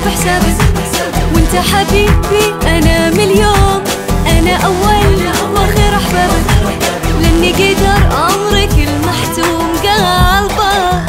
واحسب حسابك وانت حبيبي انا مليون. انا اول واخر احبابك لاني قدر عمرك المحتوم قلبه.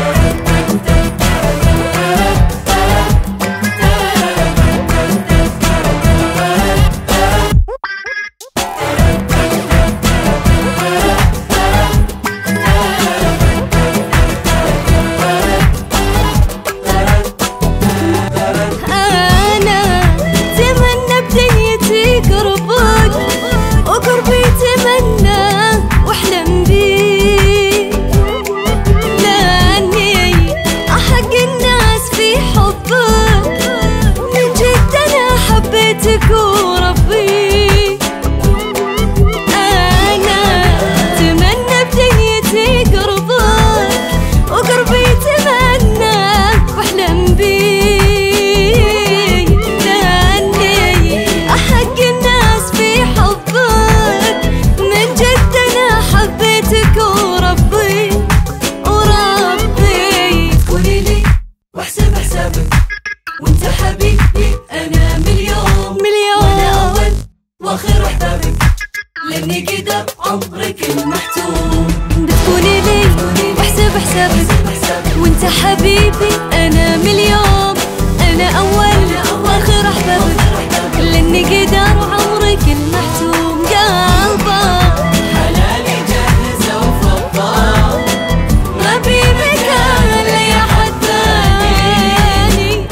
وانت حبيبي انا مليون وانا اول واخر احبابك لاني قدر عمرك المحتوم. بتكوني لي واحسب حسابك وانت حبيبي انا مليون. انا اول واخر احبابك لاني قدر عمرك المحتوم قلبه. حلالي جاهزه وفضه ما في مكان لي احد ثاني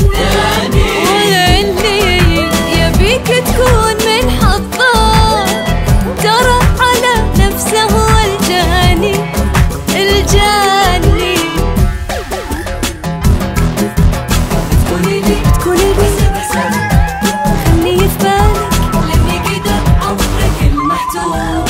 واللي يبيك تكون من حظه ترى على نفسه هو الجاني الجاني. تكوني لي خلني في بالك لاني قدر عمرك المحتوم.